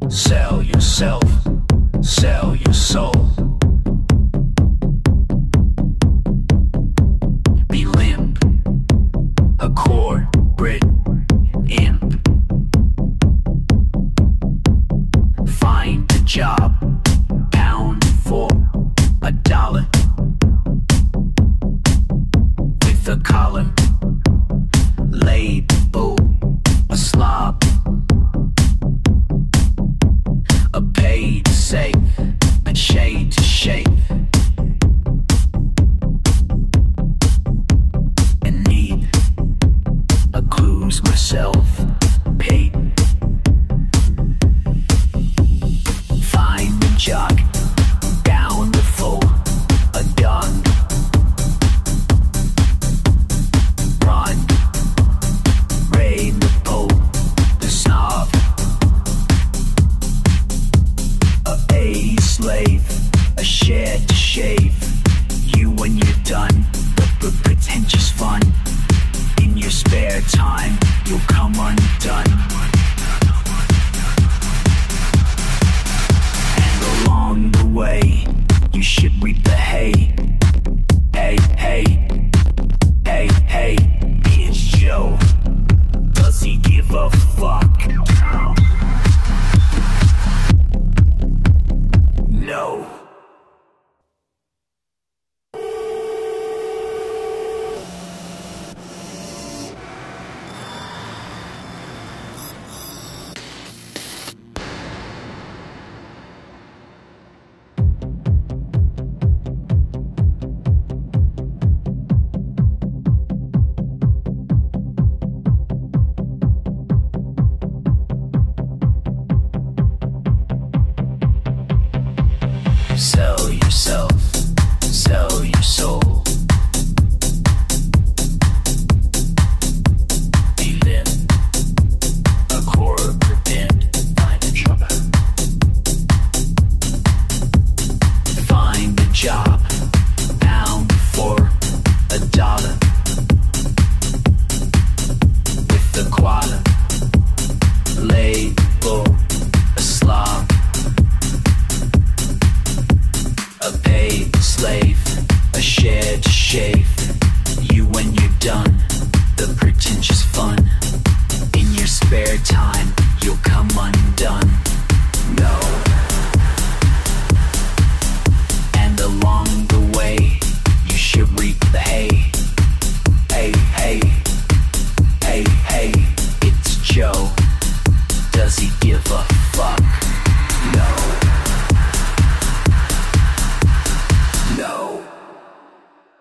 Sell yourself, sell your soul. Be limp, a corporate imp. Find a job, pound for $1 with a collar, label a slob. A paid safe and shade to shave. And need a clues myself. Paid. Find the jug, down the full, a dung. Run, rain the pole, the snob. A slave, a share to shave. You when you're done, but pretentious fun. In your spare time, you'll come undone. And along the way, you should reap the hay. Hey, hey, hey, hey, here's Joe. Does he give a fuck? No. Sell yourself, sell your soul.